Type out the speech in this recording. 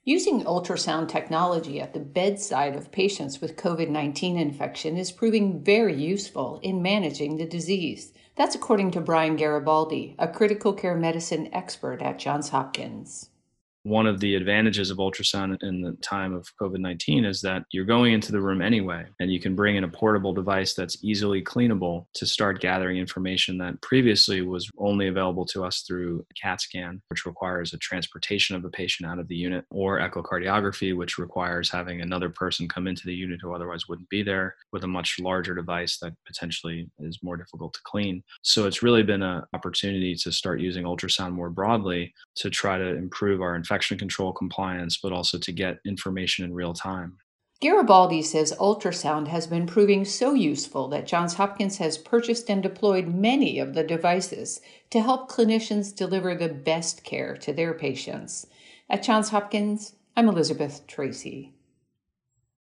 Using ultrasound technology at the bedside of patients with COVID-19 infection is proving very useful in managing the disease. That's according to Brian Garibaldi, a critical care medicine expert at Johns Hopkins. One of the advantages of ultrasound in the time of COVID-19 is that you're going into the room anyway, and you can bring in a portable device that's easily cleanable to start gathering information that previously was only available to us through a CAT scan, which requires a transportation of the patient out of the unit, or echocardiography, which requires having another person come into the unit who otherwise wouldn't be there, with a much larger device that potentially is more difficult to clean. So it's really been an opportunity to start using ultrasound more broadly to try to improve our infection control compliance, but also to get information in real time. Garibaldi says ultrasound has been proving so useful that Johns Hopkins has purchased and deployed many of the devices to help clinicians deliver the best care to their patients. At Johns Hopkins, I'm Elizabeth Tracy.